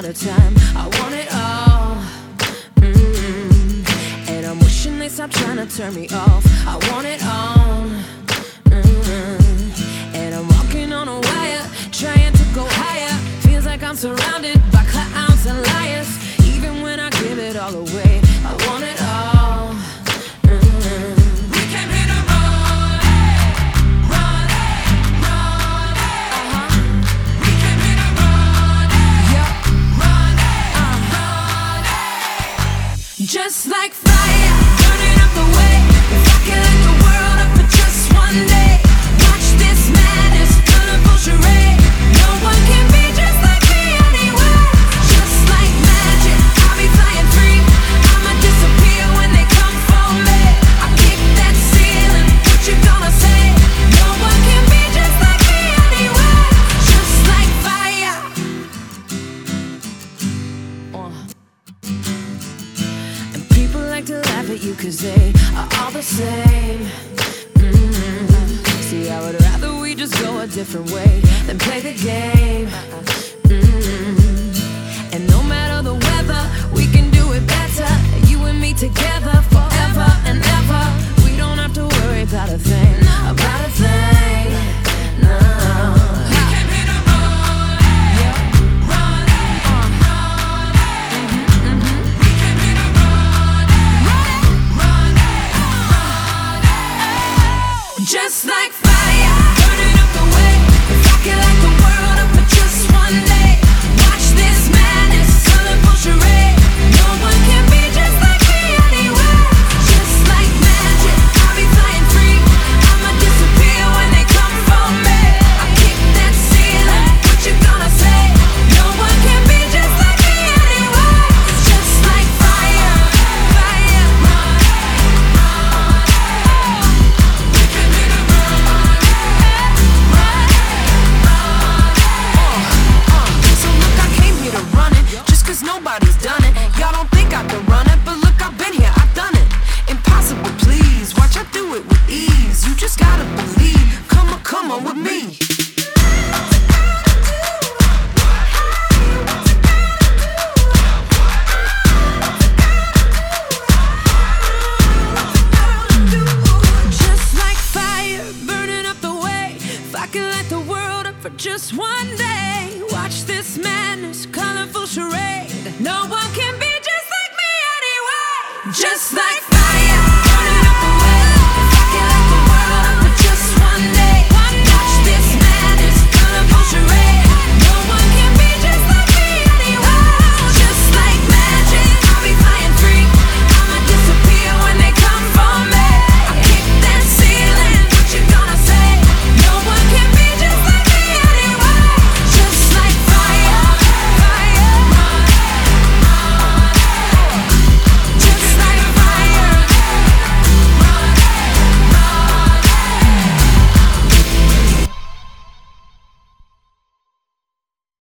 out of time. I want it all. And I'm wishing they stop trying to turn me off. I want it all. And I'm walking on a wire, trying to go higher. Feels like I'm surrounded by clowns and liars. Even when I give it all away, I want it all. We came here to run, run, run. We came here to run, run, run. Just like fire, burning up the way. If I could light the world up for just one day, watch this madness, colorful charade. No one can be just like me anywhere. Just like magic, I'll be flying free. I'ma disappear when they come for me. I kick that ceiling, what you gonna say? No one can be just like me anywhere. Just like fire. And people like to laugh at you 'cause they are all the same. See, I would rather we just go a different way than play the game. And no matter the weather, we can do it better. You and me together forever and ever. We don't have to worry about a thing, about a thing. No. We came here to run, run, run. We came here to run, run, run. Just like fire, burning up the way. If I could light the world up for just one day, watch this madness, colorful charade. No one can be just like me anywhere. Just like magic, I'll be flying free. I'ma disappear when they come for me. I kick that ceiling, what you gonna say? No one can be just like me anywhere. Just like fire, fire. We came here to So look, I came here to run it, just 'cause nobody's done it. Y'all don't think I can run it, but look, I've been here, I've done it. Impossible, please, watch I do it with ease. You just gotta believe, come on with me. Just like fire, burning up the way. If I could light the world up for just one day, watch this madness, colorful charade. No one can be just like me anyway. Just like